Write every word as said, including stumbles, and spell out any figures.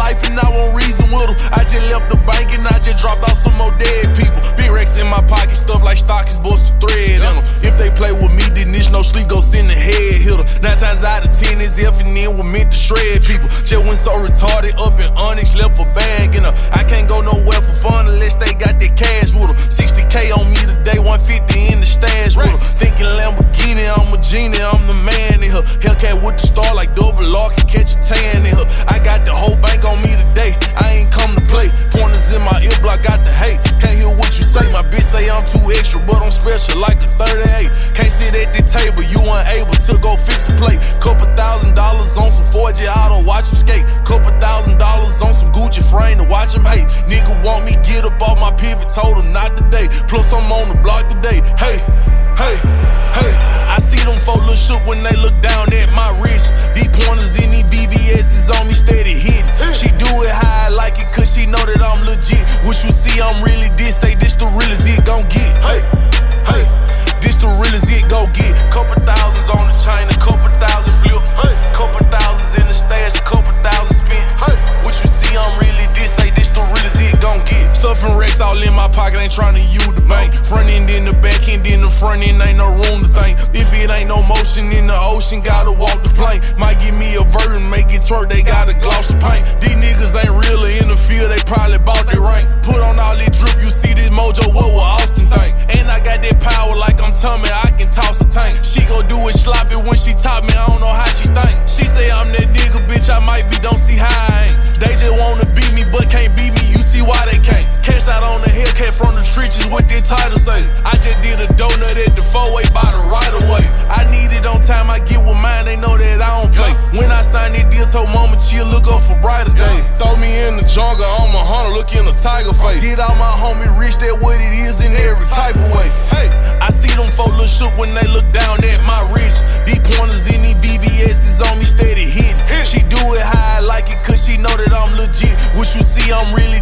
life and I won't reason with them. I just left the bank and I just dropped off some more dead people. Big racks in my pocket, stuff like stockings, bust the thread in them. If they play with me, then this no sleep, go send the head hitter. Nine times out of ten, this F and N was meant to shred people. Just went so retarded up in Onyx, left a bag in her. I can't go nowhere for fun unless they got that cash with them. sixty K on me today, one fifty in the stash with them. Thinking Lamborghini, I'm a genie, I'm the man in her. Hellcat with the star like double R, can catch a tan in her. I got the whole bank on me today, I ain't come to play. Pointers in my ear block, got the hate. Can't hear what you say, my bitch say I'm too extra, but I'm special like a thirty-eight. Can't sit at the table, you ain't able to go fix a plate. Couple thousand dollars on some four G auto, watch him skate. Couple thousand dollars on some Gucci frame to watch him hate. Nigga want me get up off my pivot, told him not today. Plus I'm on the block today, hey, hey, hey. I see them folk look shook when they look down at my wrist. These pointers in these V V S's on me steady hitting. She do it how I like it cause she know that I'm legit. What you see I'm really this, say this the realest it gon' get. Hey, hey, this the realest it gon' get. Couple thousands on the chain, a couple thousand flip. Hey, couple thousands in the stash, a couple thousand spent. Hey, what you see I'm really this, say this the realest it gon' get. Stuffing racks all in my pocket, ain't tryna use the bank. Front end in the back end in the front end, ain't no room to think. If it ain't no motion in the ocean, gotta walk the plane. Might give me a version, make it twerk, they gotta gloss the paint. These niggas ain't really in the field, they probably bought their rank. Put on all this drip, you see this mojo, what will Austin think? And I got that power like I'm Tommy, I can toss a tank. She gon' do it sloppy when she top me, I don't know how she think. She say I'm that nigga, bitch, I might be, don't see how I ain't. They just wanna beat me, but can't beat me, you see why they can't. Cashed out on the Hellcat from the trenches, what that title say? I just did a donut at the four-way by the right of way. I need it on time, I get with mine, they know that I don't play. When I signed that deal, told mama chill, look up for brighter days. Throw me in the jungle, I'm a hunter, look in a tiger face. Get all my homie rich, that what it is in every type of way. Hey, I see them folk look shook when they look down at my wrist. These pointers in these V V S's on me steady hitting. She do it how I like it cause she know that I'm legit. What you see I'm really